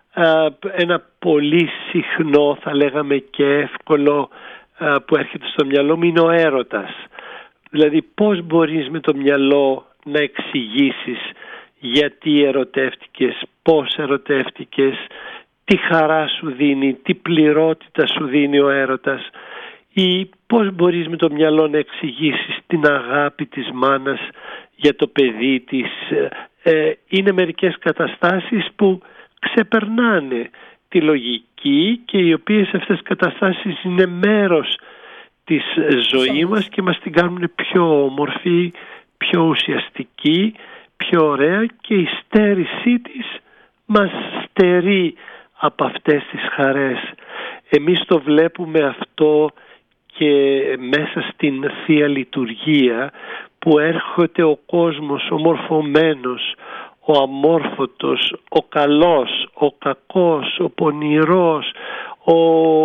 Ένα πολύ συχνό, θα λέγαμε, και εύκολο που έρχεται στο μυαλό μου είναι ο έρωτας. Δηλαδή πώς μπορείς με το μυαλό να εξηγήσεις γιατί ερωτεύτηκες, πώς ερωτεύτηκες, τι χαρά σου δίνει, τι πληρότητα σου δίνει ο έρωτας, ή πώς μπορείς με το μυαλό να εξηγήσεις την αγάπη της μάνας για το παιδί της. Ε, είναι μερικές καταστάσεις που ξεπερνάνε τη λογική και οι οποίες αυτές οι καταστάσεις είναι μέρος της ζωής μας και μας την κάνουν πιο όμορφη, πιο ουσιαστική, πιο ωραία, και η στέρησή της μας στερεί από αυτές τις χαρές. Εμείς το βλέπουμε αυτό και μέσα στην Θεία Λειτουργία, που έρχεται ο κόσμος ομορφωμένος, ο αμόρφωτος, ο καλός, ο κακός, ο πονηρός, ο,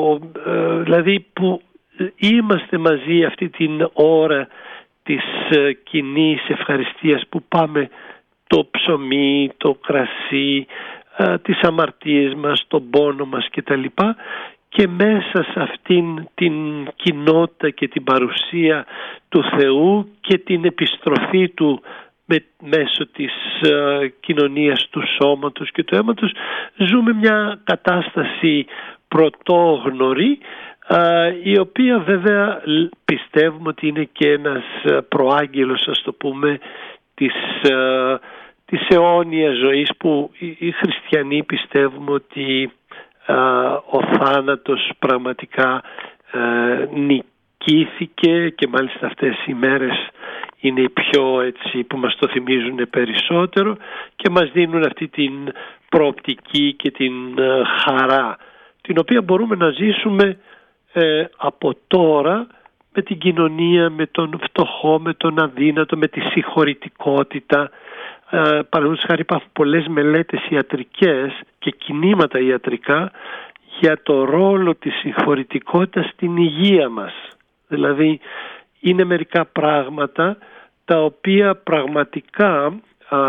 ε, δηλαδή που είμαστε μαζί αυτή την ώρα της ε, κοινής ευχαριστίας, που πάμε το ψωμί, το κρασί, ε, τις αμαρτίες μας, τον πόνο μας κτλ. Και μέσα σε αυτήν την κοινότητα και την παρουσία του Θεού και την επιστροφή Του με, μέσω της ε, κοινωνίας του σώματος και του αίματος, ζούμε μια κατάσταση πρωτόγνωρη, ε, η οποία βέβαια πιστεύουμε ότι είναι και ένας προάγγελος, ας το πούμε, της, ε, της αιώνιας ζωής, που οι, οι χριστιανοί πιστεύουμε ότι ε, ο θάνατος πραγματικά ε, νικήθηκε, και μάλιστα αυτές οι μέρες είναι οι πιο, έτσι, που μας το θυμίζουν περισσότερο και μας δίνουν αυτή την προοπτική και την ε, χαρά, την οποία μπορούμε να ζήσουμε ε, από τώρα, με την κοινωνία, με τον φτωχό, με τον αδύνατο, με τη συγχωρητικότητα. Ε, παραδείγματος χάρη, υπάρχουν πολλές μελέτες ιατρικές και κινήματα ιατρικά για το ρόλο της συγχωρητικότητας στην υγεία μας. Δηλαδή είναι μερικά πράγματα τα οποία πραγματικά α,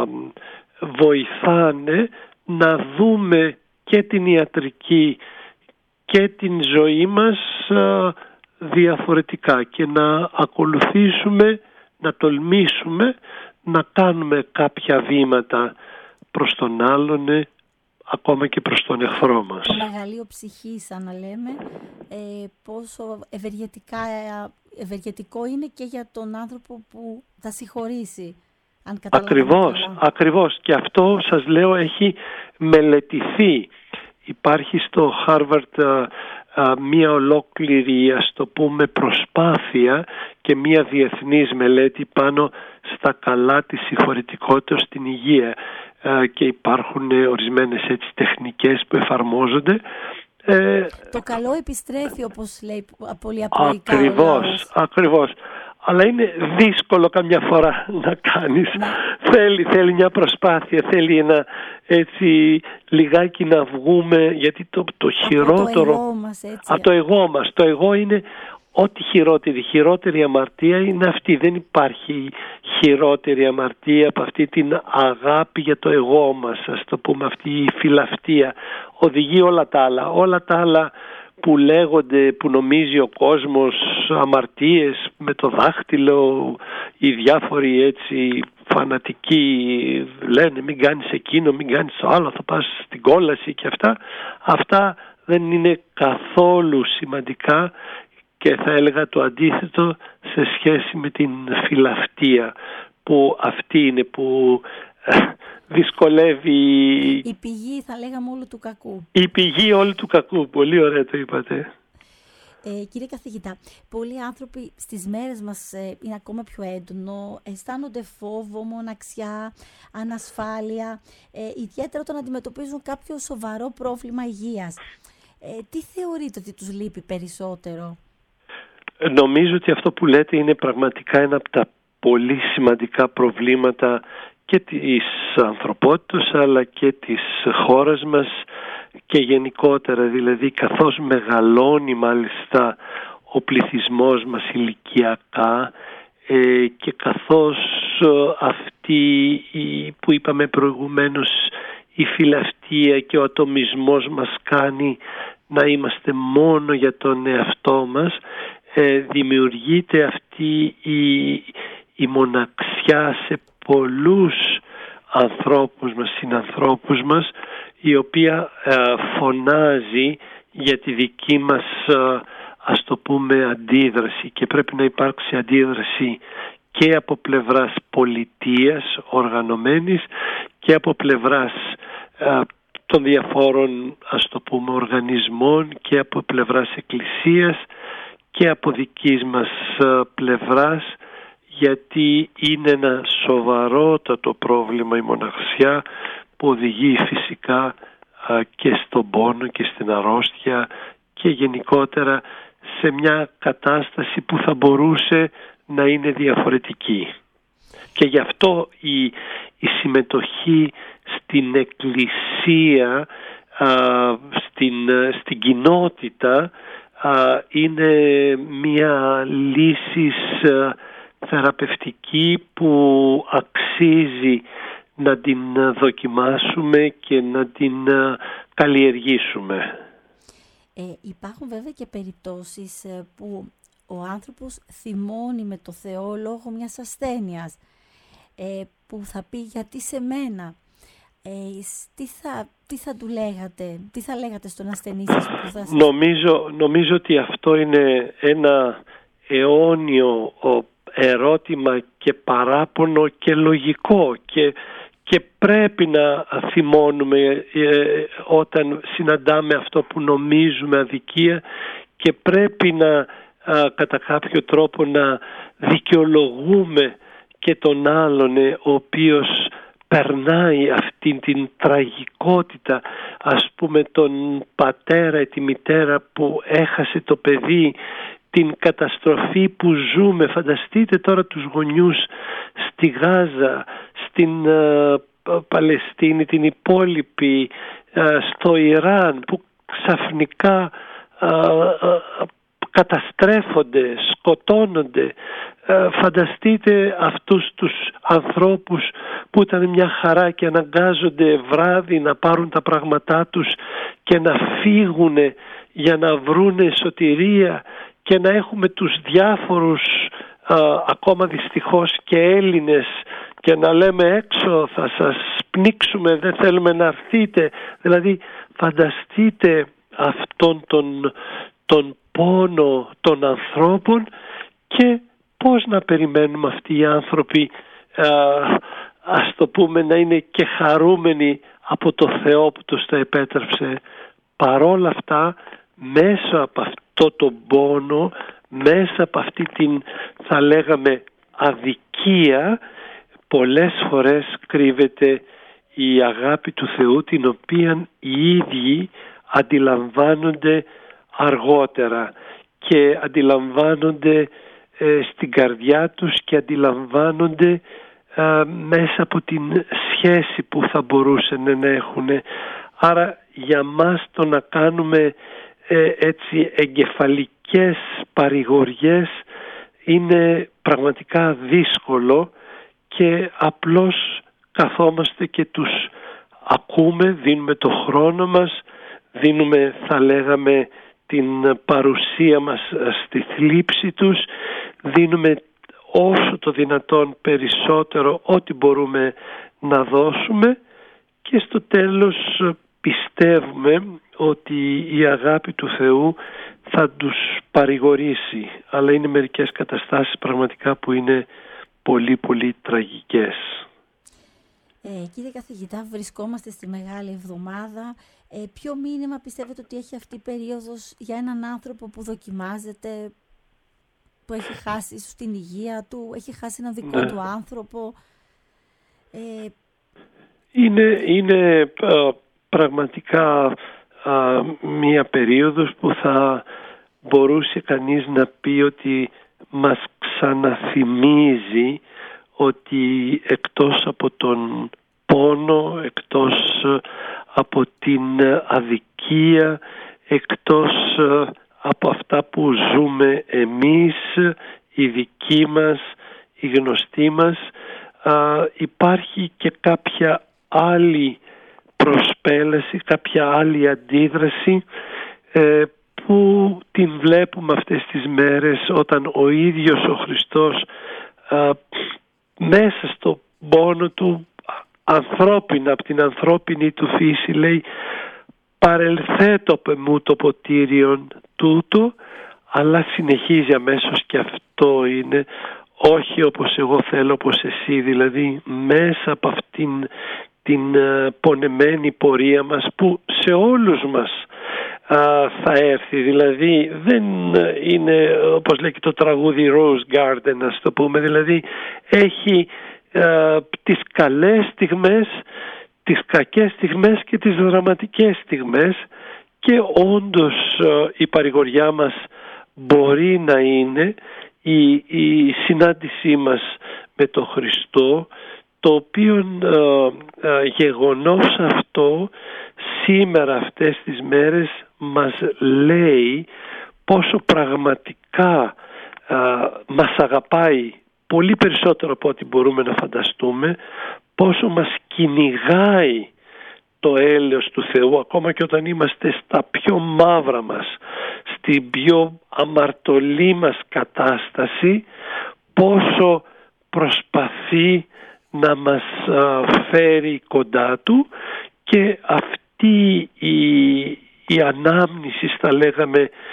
βοηθάνε να δούμε και την ιατρική και την ζωή μας α, διαφορετικά, και να ακολουθήσουμε, να τολμήσουμε να κάνουμε κάποια βήματα προς τον άλλον, ακόμα και προς τον εχθρό μας. Το μεγαλείο ψυχής, σαν να λέμε, ε, πόσο ευεργετικά, ευεργετικό είναι και για τον άνθρωπο που θα συγχωρήσει. Αν ακριβώς, καλά. ακριβώς. Και αυτό, σας λέω, έχει μελετηθεί. Υπάρχει στο Harvard α, α, μία ολόκληρη, ας το πούμε, προσπάθεια και μία διεθνής μελέτη πάνω στα καλά της συγχωρητικότητας στην υγεία, α, και υπάρχουν ορισμένες, έτσι, τεχνικές που εφαρμόζονται. Ε, το καλό επιστρέφει, όπως λέει πολύ απλοϊκά. Ακριβώς, ακριβώς. Αλλά είναι δύσκολο καμιά φορά να κάνεις. Ναι. Θέλει, θέλει μια προσπάθεια, θέλει ένα, έτσι, λιγάκι να βγούμε, γιατί το, το χειρότερο... Από το εγώ μας, έτσι. Από το εγώ μας. Το εγώ είναι ό,τι χειρότερη. Χειρότερη αμαρτία είναι αυτή. Δεν υπάρχει χειρότερη αμαρτία από αυτή την αγάπη για το εγώ μας. Ας το πούμε, αυτή η φιλαυτία οδηγεί όλα τα άλλα. Όλα τα άλλα που λέγονται, που νομίζει ο κόσμος αμαρτίες, με το δάχτυλο, οι διάφοροι, έτσι, φανατικοί λένε μην κάνεις εκείνο, μην κάνεις το άλλο, θα πας στην κόλαση και αυτά. Αυτά δεν είναι καθόλου σημαντικά, και θα έλεγα το αντίθετο σε σχέση με την φιλαυτία, που αυτή είναι που δυσκολεύει. Η πηγή, θα λέγαμε, όλου του κακού. Η πηγή όλου του κακού. Πολύ ωραία το είπατε. Ε, κύριε καθηγητά, πολλοί άνθρωποι στις μέρες μας ε, είναι ακόμα πιο έντονο, αισθάνονται φόβο, μοναξιά, ανασφάλεια, ε, ιδιαίτερα όταν αντιμετωπίζουν κάποιο σοβαρό πρόβλημα υγείας. Ε, τι θεωρείτε ότι τους λείπει περισσότερο? Νομίζω ότι αυτό που λέτε είναι πραγματικά ένα από τα πολύ σημαντικά προβλήματα και της ανθρωπότητας, αλλά και της χώρας μας και γενικότερα. Δηλαδή, καθώς μεγαλώνει μάλιστα ο πληθυσμός μας ηλικιακά, ε, και καθώς ε, αυτή η, που είπαμε προηγουμένως, η φιλαυτία και ο ατομισμός μας κάνει να είμαστε μόνο για τον εαυτό μας, ε, δημιουργείται αυτή η, η μοναξιά σε πολλούς ανθρώπους μας, συνανθρώπους μας, η οποία ε, φωνάζει για τη δική μας, ε, ας το πούμε, αντίδραση, και πρέπει να υπάρξει αντίδραση και από πλευράς πολιτείας οργανωμένης και από πλευράς ε, των διαφόρων, ας το πούμε, οργανισμών και από πλευράς εκκλησίας και από δικής μας ε, πλευράς, γιατί είναι ένα σοβαρότατο πρόβλημα η μοναξιά, που οδηγεί φυσικά α, και στον πόνο και στην αρρώστια και γενικότερα σε μια κατάσταση που θα μπορούσε να είναι διαφορετική. Και γι' αυτό η, η συμμετοχή στην εκκλησία, α, στην, στην κοινότητα α, είναι μια λύση θεραπευτική που αξίζει να την δοκιμάσουμε και να την καλλιεργήσουμε. Ε, υπάρχουν βέβαια και περιπτώσεις που ο άνθρωπος θυμώνει με το Θεό λόγω μιας ασθένειας, ε, που θα πει γιατί σε μένα. Ε, τι, θα, τι θα του λέγατε, τι θα λέγατε στον ασθενή σας που θα σας... Νομίζω, νομίζω ότι αυτό είναι ένα αιώνιο ερώτημα και παράπονο και λογικό και, και πρέπει να θυμώνουμε ε, όταν συναντάμε αυτό που νομίζουμε αδικία και πρέπει να α, κατά κάποιο τρόπο να δικαιολογούμε και τον άλλον ε, ο οποίος περνάει αυτή την τραγικότητα, ας πούμε τον πατέρα ή τη μητέρα που έχασε το παιδί, την καταστροφή που ζούμε. Φανταστείτε τώρα τους γονιούς στη Γάζα, στην uh, Παλαιστίνη, την υπόλοιπη, uh, στο Ιράν που ξαφνικά uh, uh, καταστρέφονται, σκοτώνονται. Uh, φανταστείτε αυτούς τους ανθρώπους που ήταν μια χαρά και αναγκάζονται βράδυ να πάρουν τα πράγματά τους και να φύγουν για να βρούνε σωτηρία, και να έχουμε τους διάφορους α, ακόμα δυστυχώς και Έλληνες και να λέμε έξω θα σας πνίξουμε, δεν θέλουμε να έρθείτε. Δηλαδή φανταστείτε αυτόν τον, τον πόνο των ανθρώπων και πώς να περιμένουμε αυτοί οι άνθρωποι α, ας το πούμε να είναι και χαρούμενοι από το Θεό που τους το επέτρεψε. Παρόλα αυτά μέσα από αυτό το πόνο, μέσα από αυτή την θα λέγαμε αδικία, πολλές φορές κρύβεται η αγάπη του Θεού, την οποία οι ίδιοι αντιλαμβάνονται αργότερα και αντιλαμβάνονται ε, στην καρδιά τους και αντιλαμβάνονται ε, μέσα από την σχέση που θα μπορούσαν να έχουν. Άρα για μας το να κάνουμε ε, έτσι εγκεφαλικές παρηγοριές είναι πραγματικά δύσκολο και απλώς καθόμαστε και τους ακούμε, δίνουμε το χρόνο μας, δίνουμε θα λέγαμε την παρουσία μας στη θλίψη τους, δίνουμε όσο το δυνατόν περισσότερο ό,τι μπορούμε να δώσουμε και στο τέλος πιστεύουμε ότι η αγάπη του Θεού θα τους παρηγορήσει, αλλά είναι μερικές καταστάσεις πραγματικά που είναι πολύ πολύ τραγικές. Ε, κύριε καθηγητά, βρισκόμαστε στη Μεγάλη Εβδομάδα. Ε, ποιο μήνυμα πιστεύετε ότι έχει αυτή η περίοδος για έναν άνθρωπο που δοκιμάζεται, που έχει χάσει ίσως την υγεία του, έχει χάσει έναν δικό ναι. του άνθρωπο? Ε, είναι είναι α, πραγματικά α, μία περίοδος που θα μπορούσε κανείς να πει ότι μας ξαναθυμίζει ότι εκτός από τον πόνο, εκτός από την αδικία, εκτός από αυτά που ζούμε εμείς, οι δικοί μας, οι γνωστοί μας, υπάρχει και κάποια άλλη προσπέλαση, κάποια άλλη αντίδραση που την βλέπουμε αυτές τις μέρες όταν ο ίδιος ο Χριστός α, μέσα στο πόνο του ανθρώπινα, από την ανθρώπινη του φύση λέει παρελθέτω από εμού το ποτήριον τούτο, αλλά συνεχίζει αμέσως και αυτό είναι όχι όπως εγώ θέλω, όπως εσύ, δηλαδή μέσα από αυτήν την uh, πονεμένη πορεία μας που σε όλους μας uh, θα έρθει, δηλαδή δεν είναι όπως λέει και το τραγούδι Rose Garden, ας το πούμε, δηλαδή έχει uh, τις καλές στιγμές, τις κακές στιγμές και τις δραματικές στιγμές και όντως uh, η παρηγοριά μας μπορεί να είναι η, η συνάντησή μας με τον Χριστό, το οποίο ε, ε, γεγονός αυτό σήμερα αυτές τις μέρες μας λέει πόσο πραγματικά ε, μας αγαπάει πολύ περισσότερο από ό,τι μπορούμε να φανταστούμε, πόσο μας κυνηγάει το έλεος του Θεού ακόμα και όταν είμαστε στα πιο μαύρα μας, στην πιο αμαρτωλή μας κατάσταση, πόσο προσπαθεί να μας α, φέρει κοντά του και αυτή η, η ανάμνηση, θα λέγαμε,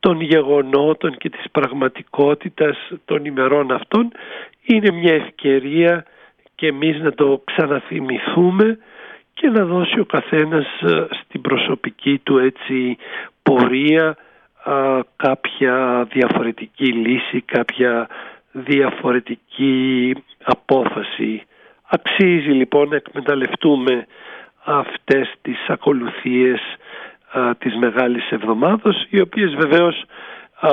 των γεγονότων και της πραγματικότητας των ημερών αυτών, είναι μια ευκαιρία και εμείς να το ξαναθυμηθούμε και να δώσει ο καθένας στην προσωπική του έτσι πορεία α, κάποια διαφορετική λύση, κάποια διαφορετική απόφαση. Αξίζει λοιπόν να εκμεταλλευτούμε αυτές τις ακολουθίες α, της Μεγάλης Εβδομάδος, οι οποίες βεβαίως α,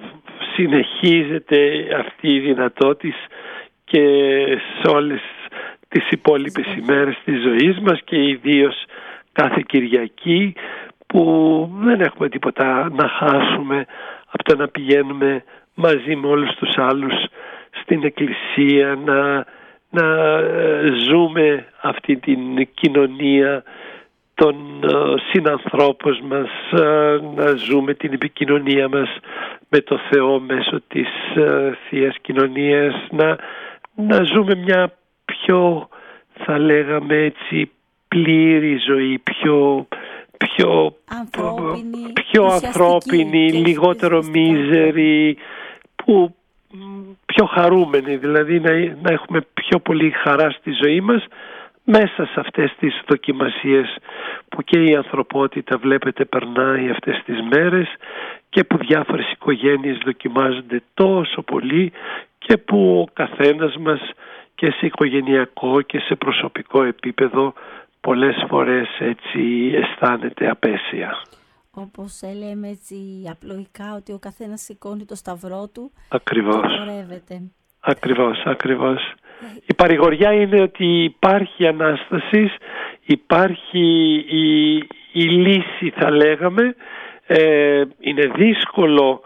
συνεχίζεται αυτή η δυνατότητα και σε όλες τις υπόλοιπες ημέρες της ζωής μας και ιδίως κάθε Κυριακή, που δεν έχουμε τίποτα να χάσουμε από το να πηγαίνουμε μαζί με όλους τους άλλους στην εκκλησία, να, να ζούμε αυτή την κοινωνία των συνανθρώπων μας, να ζούμε την επικοινωνία μας με το Θεό μέσω της Θείας Κοινωνίας, να, να ζούμε μια πιο, θα λέγαμε έτσι, πλήρη ζωή, πιο, πιο ανθρώπινη, πιο ανθρώπινη λιγότερο μίζερη, που πιο χαρούμενη, δηλαδή να, να έχουμε πιο πολύ χαρά στη ζωή μας μέσα σε αυτές τις δοκιμασίες που και η ανθρωπότητα, βλέπετε, περνάει αυτές τις μέρες και που διάφορες οικογένειες δοκιμάζονται τόσο πολύ και που ο καθένας μας και σε οικογενειακό και σε προσωπικό επίπεδο πολλές φορές έτσι αισθάνεται απέσια. Όπως λέμε έτσι απλοϊκά, ότι ο καθένας σηκώνει το σταυρό του. Ακριβώς. Και πορεύεται. Ακριβώς, ακριβώς. Η παρηγοριά είναι ότι υπάρχει Ανάσταση, υπάρχει η, η λύση, θα λέγαμε. Ε, είναι δύσκολο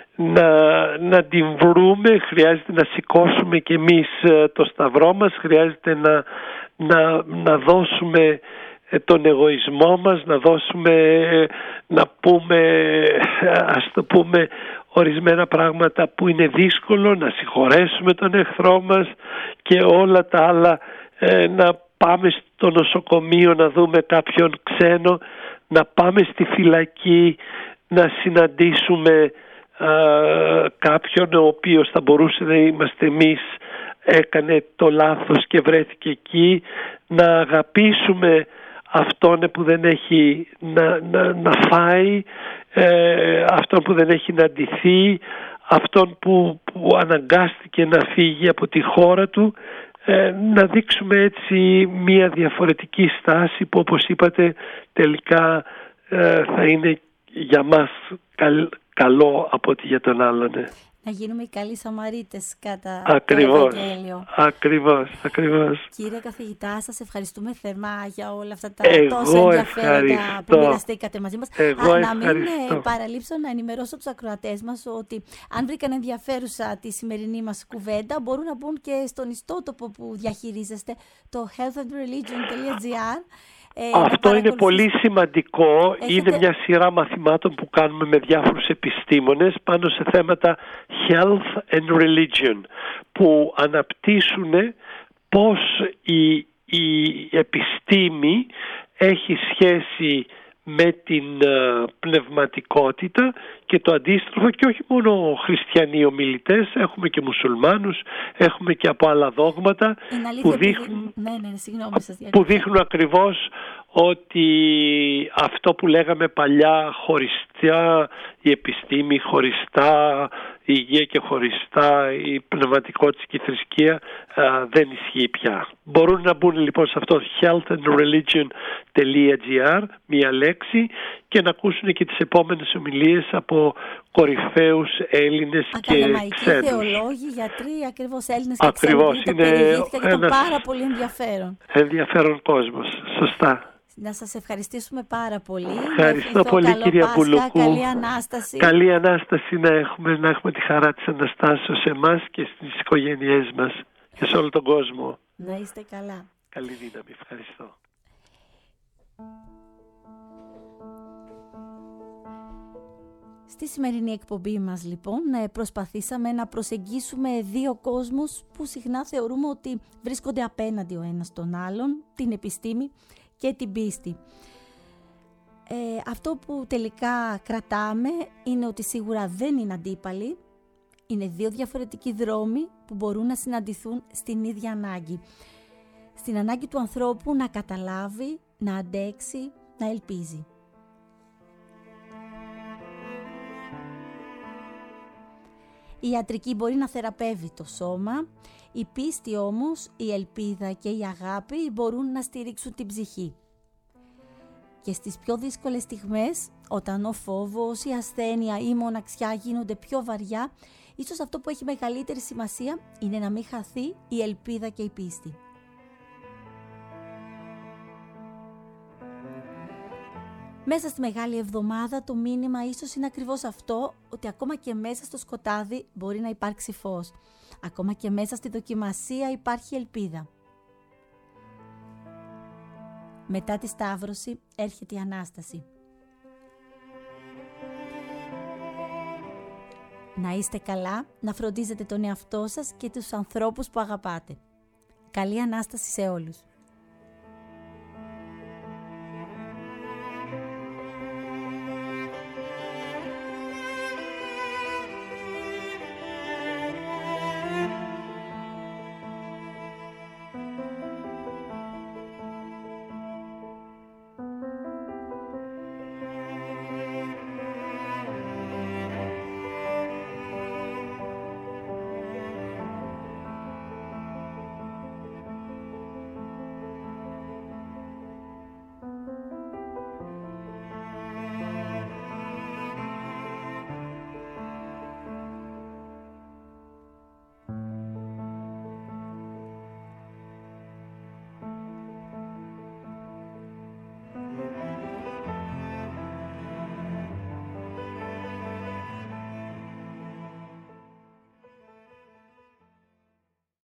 να, να την βρούμε, χρειάζεται να σηκώσουμε κι εμείς το σταυρό μας, χρειάζεται να, να, να δώσουμε τον εγωισμό μας, να δώσουμε, να πούμε, ας το πούμε, ορισμένα πράγματα που είναι δύσκολο, να συγχωρέσουμε τον εχθρό μας και όλα τα άλλα, να πάμε στο νοσοκομείο να δούμε κάποιον ξένο, να πάμε στη φυλακή να συναντήσουμε α, κάποιον ο οποίος θα μπορούσε να είμαστε εμείς, έκανε το λάθος και βρέθηκε εκεί, να αγαπήσουμε αυτόν που δεν έχει να, να, να φάει, ε, αυτόν που δεν έχει να ντυθεί, αυτόν που, που αναγκάστηκε να φύγει από τη χώρα του, ε, να δείξουμε έτσι μια διαφορετική στάση που, όπως είπατε, τελικά ε, θα είναι για μας καλ, καλό από ότι για τον άλλον. Να γίνουμε οι καλοί Σαμαρίτες κατά ακριβώς, το Ευαγγέλιο. Ακριβώς, ακριβώς. Κύριε καθηγητά, σας ευχαριστούμε θερμά για όλα αυτά τα Εγώ τόσα ενδιαφέροντα ευχαριστώ. που μοιραστήκατε μαζί μας. Εγώ Α, να μην ευχαριστώ. παραλείψω να ενημερώσω τους ακροατές μας ότι αν βρήκαν ενδιαφέρουσα τη σημερινή μας κουβέντα, μπορούν να μπουν και στον ιστότοπο που διαχειρίζεστε, το health and religion dot g r. Ε, Αυτό είναι πολύ σημαντικό. Έχετε... Είναι μια σειρά μαθημάτων που κάνουμε με διάφορους επιστήμονες πάνω σε θέματα health and religion, που αναπτύσσουν πώς η, η επιστήμη έχει σχέση με την uh, πνευματικότητα και το αντίστροφο, και όχι μόνο χριστιανοί ομιλητές, έχουμε και μουσουλμάνους, έχουμε και από άλλα δόγματα που δείχνουν, ναι, ναι, συγγνώμη, σας που δείχνουν ακριβώς ότι αυτό που λέγαμε παλιά, χωριστά η επιστήμη, χωριστά η υγεία και χωριστά η πνευματικότητα και η θρησκεία, α, δεν ισχύει πια. Μπορούν να μπουν λοιπόν σε αυτό health and religion dot g r, μία λέξη, και να ακούσουν και τις επόμενες ομιλίες από κορυφαίους Έλληνες και ξένους. Ακαδημαϊκοί, θεολόγοι, γιατροί, ακριβώς Έλληνες και ακριβώς, ξένοι. Είναι περιηγήθηκα και ήταν πάρα πολύ ενδιαφέρον. Ενδιαφέρον κόσμος, σωστά. Να σας ευχαριστήσουμε πάρα πολύ. Ευχαριστώ πολύ, κυρία Πουλούκου. Καλή Ανάσταση. Καλή Ανάσταση να έχουμε, να έχουμε τη χαρά της Αναστάσεως σε εμάς και στις οικογένειές μας και σε όλο τον κόσμο. Να είστε καλά. Καλή δύναμη. Ευχαριστώ. Στη σημερινή εκπομπή μας λοιπόν προσπαθήσαμε να προσεγγίσουμε δύο κόσμους που συχνά θεωρούμε ότι βρίσκονται απέναντι ο ένας τον άλλον, την επιστήμη και την πίστη. Ε, αυτό που τελικά κρατάμε είναι ότι σίγουρα δεν είναι αντίπαλοι. Είναι δύο διαφορετικοί δρόμοι που μπορούν να συναντηθούν στην ίδια ανάγκη. Στην ανάγκη του ανθρώπου να καταλάβει, να αντέξει, να ελπίζει. Η ιατρική μπορεί να θεραπεύει το σώμα, η πίστη όμως, η ελπίδα και η αγάπη μπορούν να στηρίξουν την ψυχή. Και στις πιο δύσκολες στιγμές, όταν ο φόβος, η ασθένεια ή η μοναξιά γίνονται πιο βαριά, ίσως αυτό που έχει μεγαλύτερη σημασία είναι να μην χαθεί η ελπίδα και η πίστη. Μέσα στη Μεγάλη Εβδομάδα το μήνυμα ίσως είναι ακριβώς αυτό, ότι ακόμα και μέσα στο σκοτάδι μπορεί να υπάρξει φως. Ακόμα και μέσα στη δοκιμασία υπάρχει ελπίδα. Μετά τη Σταύρωση έρχεται η Ανάσταση. Να είστε καλά, να φροντίζετε τον εαυτό σας και τους ανθρώπους που αγαπάτε. Καλή Ανάσταση σε όλους.